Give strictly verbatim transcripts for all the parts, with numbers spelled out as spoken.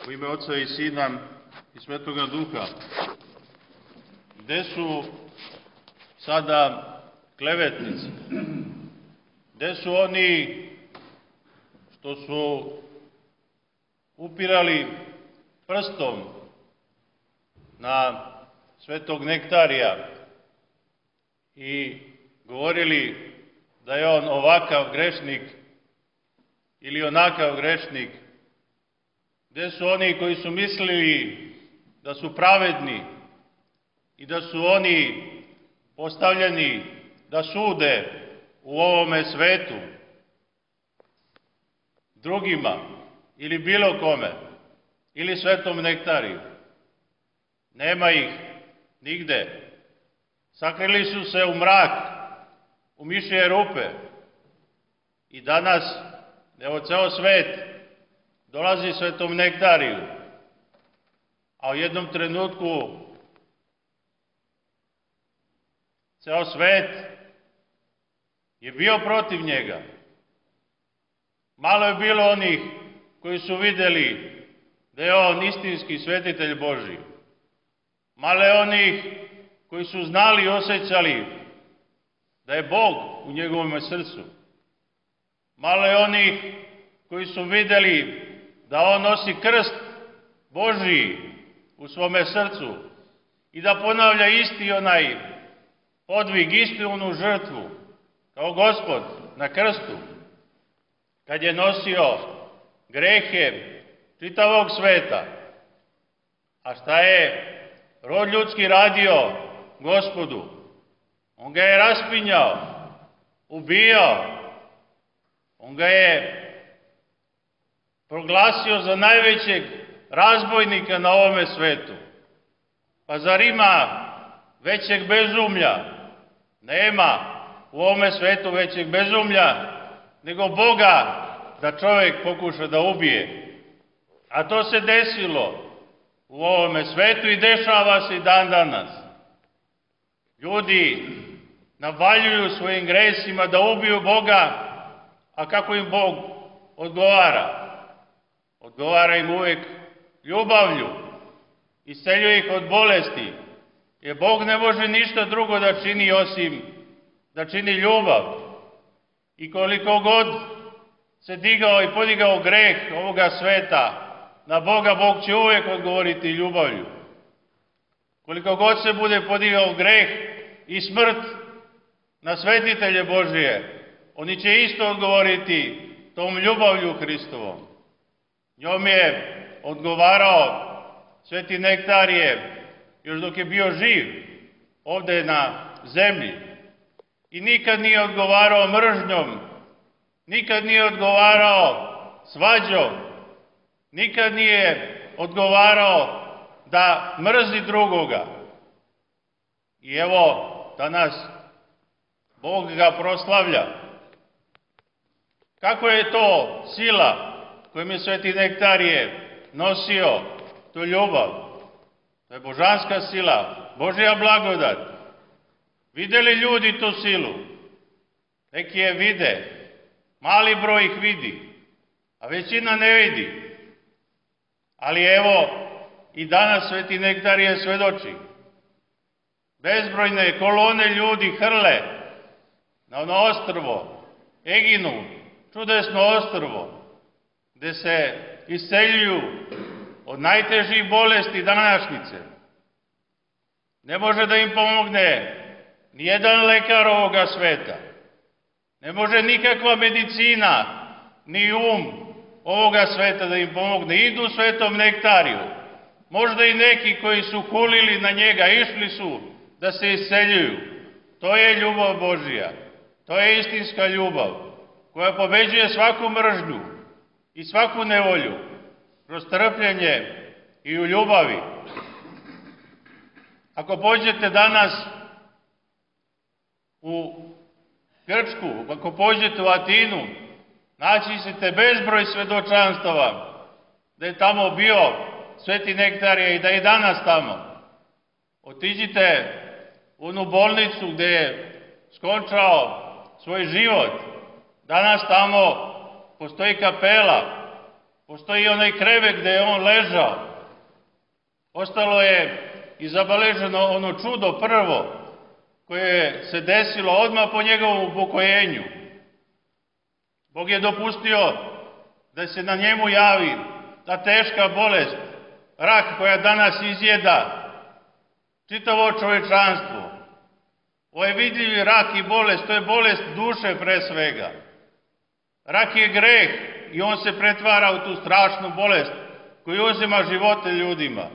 U ime Oca i Sina i Svetoga Duha. Gde su sada klevetnici? Gde su oni što su upirali prstom na Svetog Nektarija i govorili da je on ovakav grešnik ili onakav grešnik? Gde su oni koji su mislili da su pravedni i da su oni postavljeni da sude u ovome svetu drugima ili bilo kome ili Svetom Nektariju? Nema ih nigde. Sakrili su se u mrak, u mišje rupe. I danas, evo, ceo svet dolazi Svetom Nektariju, a u jednom trenutku ceo svet je bio protiv njega. Malo je bilo onih koji su videli da je on istinski svetitelj Božji. Malo je onih koji su znali i osjećali da je Bog u njegovom srcu. Malo je onih koji su videli da on nosi krst Božji u svome srcu i da ponavlja isti onaj podvig, istu onu žrtvu kao Gospod na krstu, kad je nosio grehe čitavog sveta. A šta je rod ljudski radio Gospodu? On ga je raspinjao, ubijao, on ga je proglasio za najvećeg razbojnika na ovome svetu. Pa zar ima većeg bezumlja? Nema u ovome svetu većeg bezumlja nego Boga da čovjek pokuša da ubije. A to se desilo u ovome svetu i dešava se i dan danas. Ljudi navaljuju svojim gresima da ubiju Boga, a kako im Bog odgovara? Odgovara im uvek ljubavlju, isceljuje ih od bolesti, jer Bog ne može ništa drugo da čini osim da čini ljubav. I koliko god se digao i podigao greh ovoga sveta na Boga, Bog će uvek odgovoriti ljubavlju. Koliko god se bude podigao greh i smrt na svetitelje Božije, oni će isto odgovoriti tom ljubavlju Hristovom. Njom je odgovarao Sveti Nektarije još dok je bio živ ovde na zemlji. I nikad nije odgovarao mržnjom, nikad nije odgovarao svađom, nikad nije odgovarao da mrzi drugoga. I evo, danas Bog ga proslavlja. Kako je to sila kojom je Sveti Nektarije nosio tu ljubav? To je božanska sila, Božja blagodat. Videli ljudi tu silu? Neki je vide, mali broj ih vidi, a većina ne vidi. Ali evo, i danas Sveti Nektarije svedoči. Bezbrojne kolone ljudi hrle na ono ostrvo, Eginu, čudesno ostrvo, gde se isceljuju od najtežih bolesti današnjice. Ne može da im pomogne nijedan lekar ovoga sveta. Ne može nikakva medicina, ni um ovoga sveta da im pomogne. Idu Svetom Nektariju. Možda i neki koji su hulili na njega, išli su da se isceljuju. To je ljubav Božija. To je istinska ljubav koja pobeđuje svaku mržnju i svaku nevolju kroz trpljenje i u ljubavi. Ako pođete danas u Grčku, ako pođete u Atinu, naći ćete bezbroj svedočanstava da je tamo bio Sveti Nektarije i da je danas tamo. Otiđite u onu bolnicu gde je skončao svoj život. Danas tamo postoji kapela Postoji onaj krevet gde je on ležao. Ostalo je i zabeleženo ono čudo prvo koje se desilo odmah po njegovom upokojenju. Bog je dopustio da se na njemu javi ta teška bolest, rak koja danas izjeda čitavo čovečanstvo. Ovo je vidljivi rak i bolest, to je bolest duše pre svega. Rak je greh i on se pretvara u tu strašnu bolest koju uzima živote ljudima.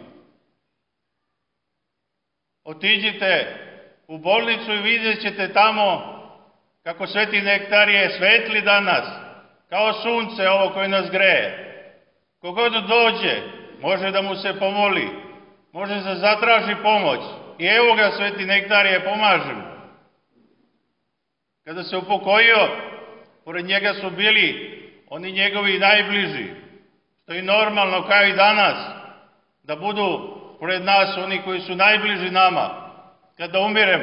Otiđite u bolnicu i vidjet ćete tamo kako Sveti Nektarije svetli danas, kao sunce ovo koje nas greje. Kogod dođe, može da mu se pomoli, može da zatraži pomoć. I evo ga, Sveti Nektarije, pomaže mu. Kada se upokojio, pored njega su bili oni njegovi najbliži, što je normalno kao i danas, da budu pored nas oni koji su najbliži nama, kada umiremo.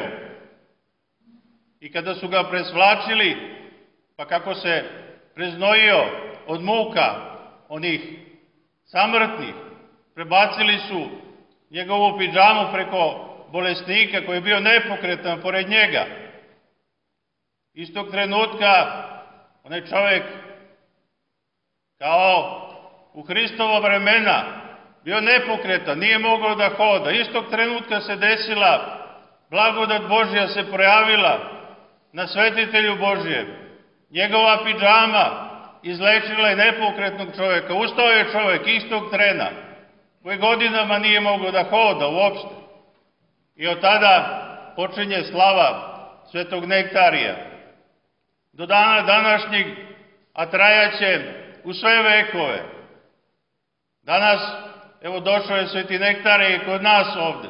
I kada su ga presvlačili, pa kako se preznojio od muka onih samrtnih, prebacili su njegovu pidžamu preko bolesnika koji je bio nepokretan pored njega. Istog trenutka onaj čovjek, kao u Hristova vremena, bio nepokretan, nije mogao da hoda. Istog trenutka se desila blagodat Božja, se projavila na svetitelju Božjem. Njegova pidžama izlečila je nepokretnog čovjeka. Ustao je čovjek istog trena, koji godinama nije mogao da hoda uopšte. I od tada počinje slava Svetog Nektarija. Do dana današnjeg, a trajaće u sve vekove. Danas, evo, došao je Sveti Nektarije kod nas ovde,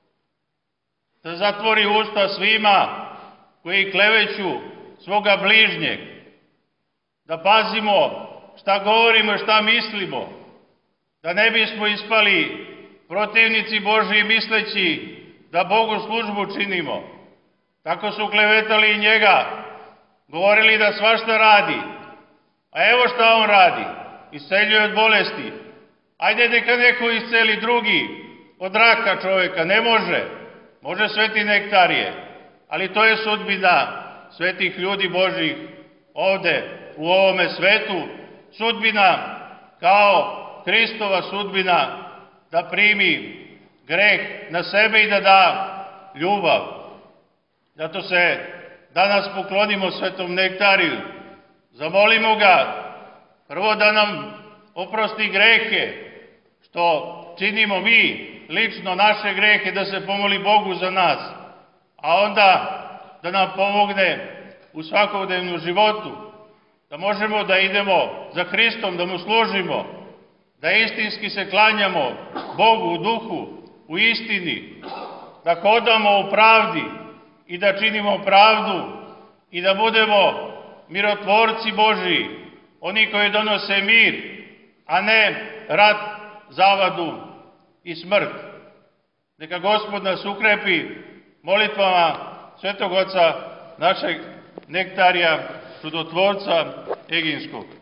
da zatvori usta svima koji kleveću svoga bližnjeg, da pazimo šta govorimo i šta mislimo, da ne bismo ispali protivnici Božji misleći da Bogu službu činimo. Tako su klevetali i njega, govorili da svašta radi, a evo šta on radi, isceljuje od bolesti. Ajde neka neko isceli drugi od raka čovjeka, ne može, može Sveti Nektarije, ali to je sudbina svetih ljudi Božjih ovde u ovome svetu, sudbina kao Hristova sudbina, da primi greh na sebe i da da ljubav. Zato se danas poklonimo Svetom Nektariju, zamolimo ga prvo da nam oprosti grehe, što činimo mi lično naše grehe, da se pomoli Bogu za nas, a onda da nam pomogne u svakodnevnom životu, da možemo da idemo za Hristom, da mu služimo, da istinski se klanjamo Bogu u duhu, u istini, da hodamo u pravdi i da činimo pravdu i da budemo mirotvorci Božiji, oni koji donose mir, a ne rat, zavadu i smrt. Neka Gospod nas ukrepi molitvama Svetog Oca našeg Nektarija, čudotvorca Eginskog.